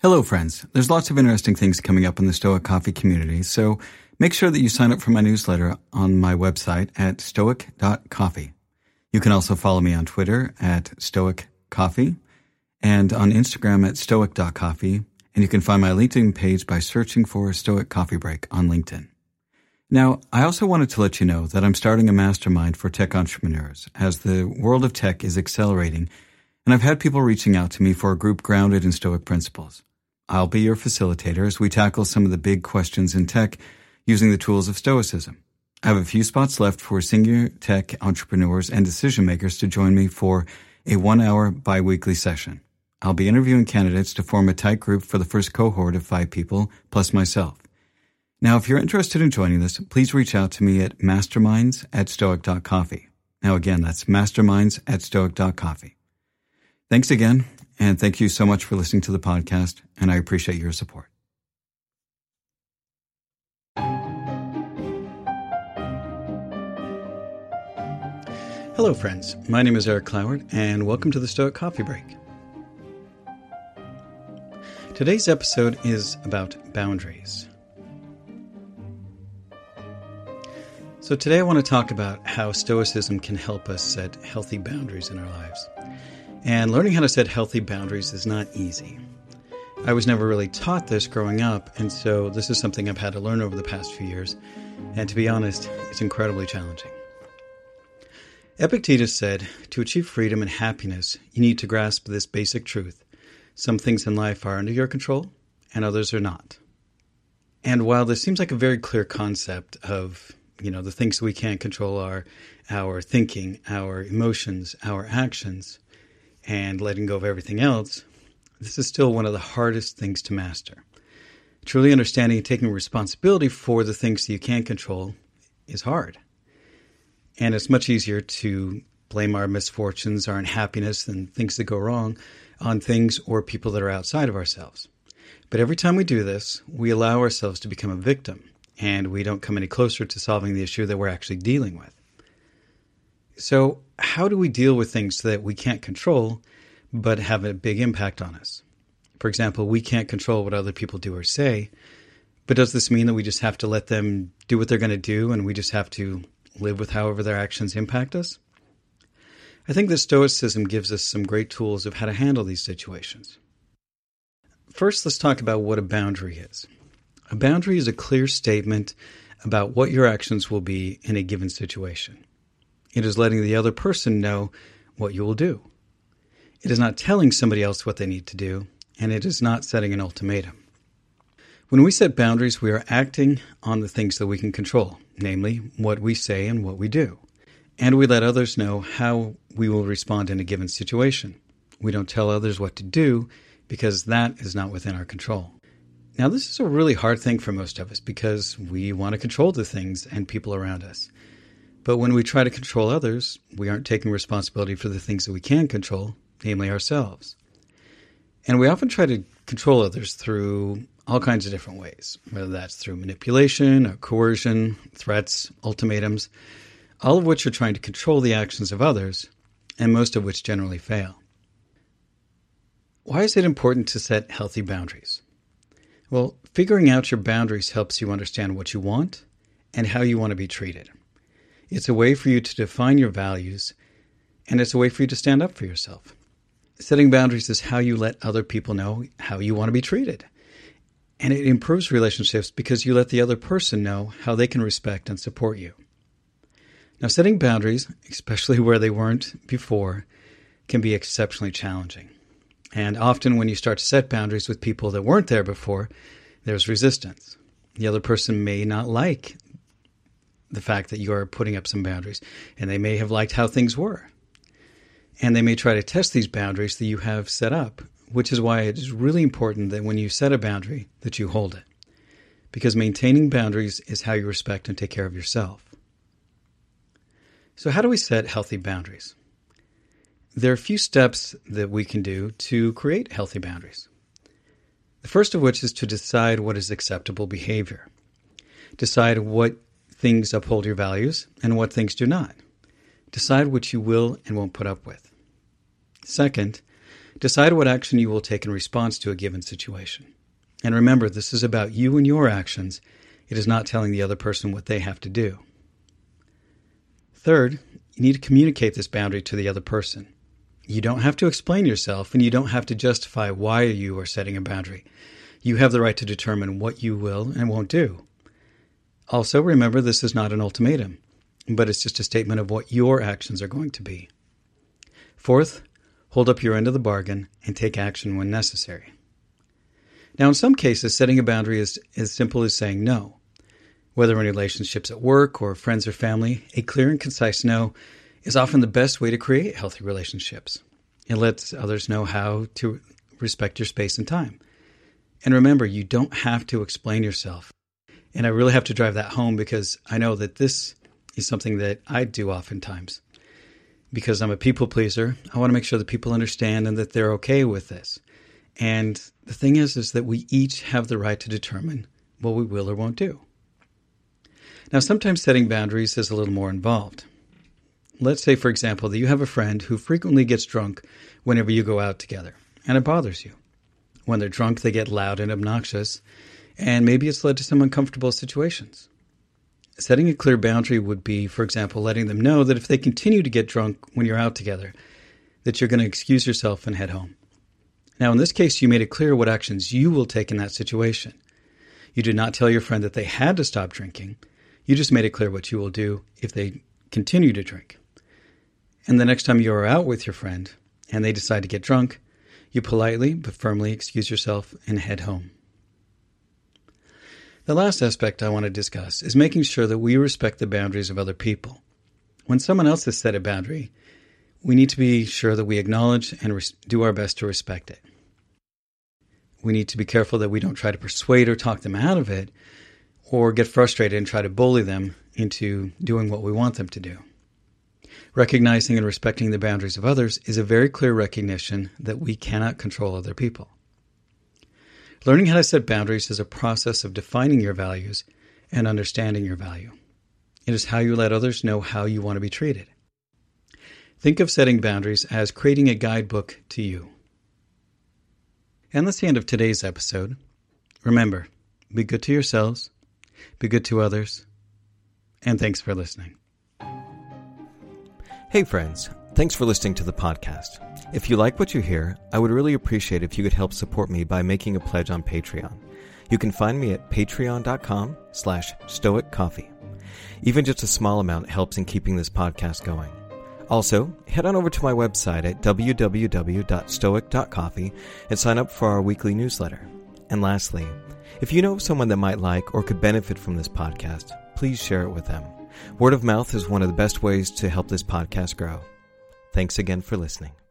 Hello, friends. There's lots of interesting things coming up in the Stoic Coffee community, so make sure that you sign up for my newsletter on my website at stoic.coffee. You can also follow me on Twitter at stoiccoffee and on Instagram at stoic.coffee, and you can find my LinkedIn page by searching for Stoic Coffee Break on LinkedIn. Now, I also wanted to let you know that I'm starting a mastermind for tech entrepreneurs as the world of tech is accelerating, and I've had people reaching out to me for a group grounded in Stoic principles. I'll be your facilitator as we tackle some of the big questions in tech using the tools of Stoicism. I have a few spots left for senior tech entrepreneurs and decision makers to join me for a 1-hour bi-weekly session. I'll be interviewing candidates to form a tight group for the first cohort of 5 people, plus myself. Now, if you're interested in joining this, please reach out to me at masterminds@stoic.coffee. Now, again, that's masterminds@stoic.coffee. Thanks again, and thank you so much for listening to the podcast, and I appreciate your support. Hello, friends. My name is Eric Cloward, and welcome to the Stoic Coffee Break. Today's episode is about boundaries. So today I want to talk about how Stoicism can help us set healthy boundaries in our lives. And learning how to set healthy boundaries is not easy. I was never really taught this growing up, and so this is something I've had to learn over the past few years. And to be honest, it's incredibly challenging. Epictetus said, to achieve freedom and happiness, you need to grasp this basic truth. Some things in life are under your control, and others are not. And while this seems like a very clear concept of, the things we can't control are our thinking, our emotions, our actions, and letting go of everything else, this is still one of the hardest things to master. Truly understanding and taking responsibility for the things that you can't control is hard. And it's much easier to blame our misfortunes, our unhappiness, and things that go wrong on things or people that are outside of ourselves. But every time we do this, we allow ourselves to become a victim, and we don't come any closer to solving the issue that we're actually dealing with. So how do we deal with things that we can't control but have a big impact on us? For example, we can't control what other people do or say, but does this mean that we just have to let them do what they're going to do and we just have to live with however their actions impact us? I think that Stoicism gives us some great tools of how to handle these situations. First, let's talk about what a boundary is. A boundary is a clear statement about what your actions will be in a given situation. It is letting the other person know what you will do. It is not telling somebody else what they need to do, and it is not setting an ultimatum. When we set boundaries, we are acting on the things that we can control, namely what we say and what we do. And we let others know how we will respond in a given situation. We don't tell others what to do because that is not within our control. Now, this is a really hard thing for most of us because we want to control the things and people around us. But when we try to control others, we aren't taking responsibility for the things that we can control, namely ourselves. And we often try to control others through all kinds of different ways, whether that's through manipulation or coercion, threats, ultimatums, all of which are trying to control the actions of others, and most of which generally fail. Why is it important to set healthy boundaries? Well, figuring out your boundaries helps you understand what you want and how you want to be treated. It's a way for you to define your values, and it's a way for you to stand up for yourself. Setting boundaries is how you let other people know how you want to be treated. And it improves relationships because you let the other person know how they can respect and support you. Now, setting boundaries, especially where they weren't before, can be exceptionally challenging. And often when you start to set boundaries with people that weren't there before, there's resistance. The other person may not like the fact that you are putting up some boundaries, and they may have liked how things were. And they may try to test these boundaries that you have set up, which is why it is really important that when you set a boundary, that you hold it. Because maintaining boundaries is how you respect and take care of yourself. So how do we set healthy boundaries? There are a few steps that we can do to create healthy boundaries. The first of which is to decide what is acceptable behavior. Decide what things uphold your values and what things do not. Decide what you will and won't put up with. Second, Decide what action you will take in response to a given situation. And remember, this is about you and your actions. It is not telling the other person what they have to do. Third, you need to communicate this boundary to the other person. You don't have to explain yourself, and you don't have to justify why you are setting a boundary. You have the right to determine what you will and won't do. Also, remember, this is not an ultimatum, but it's just a statement of what your actions are going to be. Fourth, hold up your end of the bargain and take action when necessary. Now, in some cases, setting a boundary is as simple as saying no. Whether in relationships at work or friends or family, a clear and concise no is often the best way to create healthy relationships. It lets others know how to respect your space and time. And remember, you don't have to explain yourself. And I really have to drive that home because I know that this is something that I do oftentimes. Because I'm a people pleaser, I want to make sure that people understand and that they're okay with this. And the thing is that we each have the right to determine what we will or won't do. Now, sometimes setting boundaries is a little more involved. Let's say, for example, that you have a friend who frequently gets drunk whenever you go out together, and it bothers you. When they're drunk, they get loud and obnoxious, and maybe it's led to some uncomfortable situations. Setting a clear boundary would be, for example, letting them know that if they continue to get drunk when you're out together, that you're going to excuse yourself and head home. Now, in this case, you made it clear what actions you will take in that situation. You did not tell your friend that they had to stop drinking. You just made it clear what you will do if they continue to drink. And the next time you are out with your friend and they decide to get drunk, you politely but firmly excuse yourself and head home. The last aspect I want to discuss is making sure that we respect the boundaries of other people. When someone else has set a boundary, we need to be sure that we acknowledge and do our best to respect it. We need to be careful that we don't try to persuade or talk them out of it or get frustrated and try to bully them into doing what we want them to do. Recognizing and respecting the boundaries of others is a very clear recognition that we cannot control other people. Learning how to set boundaries is a process of defining your values and understanding your value. It is how you let others know how you want to be treated. Think of setting boundaries as creating a guidebook to you. And that's the end of today's episode. Remember, be good to yourselves, be good to others, and thanks for listening. Hey friends, thanks for listening to the podcast. If you like what you hear, I would really appreciate if you could help support me by making a pledge on Patreon. You can find me at patreon.com/stoiccoffee. Even just a small amount helps in keeping this podcast going. Also, head on over to my website at www.stoic.coffee and sign up for our weekly newsletter. And lastly, if you know of someone that might like or could benefit from this podcast, please share it with them. Word of mouth is one of the best ways to help this podcast grow. Thanks again for listening.